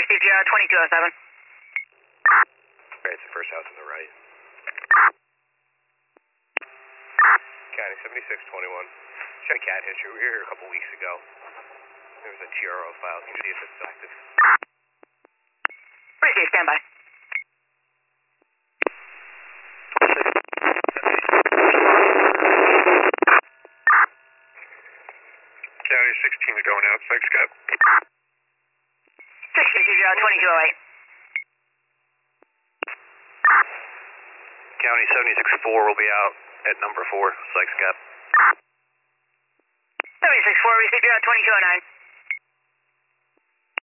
received you 2207. Okay, it's the first house on the right. County 7621. Check cat history. We were here a couple weeks ago. There was a TRO file. Can you see if it's active? Received, standby. County 16 going out. Psych Scott. 6 received you 2208. County 76-4 will be out at number 4. Psych Scott. 76-4 received you 2209.